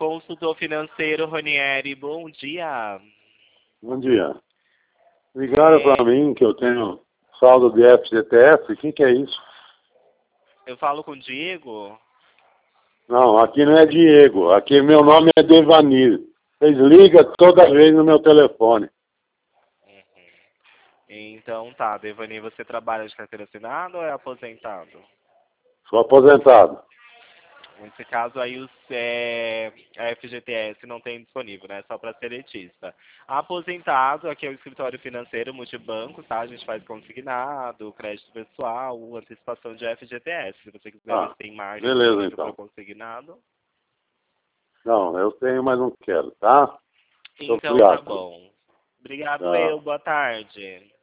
Consultor financeiro, Ronieri, bom dia. Bom dia. Ligaram para mim que eu tenho saldo de FGTS. O que é isso? Eu falo com o Diego? Não, aqui não é Diego. Aqui meu nome é Devanir. Vocês ligam toda vez no meu telefone. Então tá, Devani, você trabalha de carteira assinada ou é aposentado? Sou aposentado. Nesse caso aí a FGTS não tem disponível, né? Só para seletista. Aposentado, aqui é o escritório financeiro multibanco, tá? A gente faz consignado, crédito pessoal, antecipação de FGTS. Se você quiser ver se tem margem Beleza, para então. consignado. Não, eu tenho, mas não quero, tá? Então Obrigado. tá bom. Obrigado Tchau. boa tarde.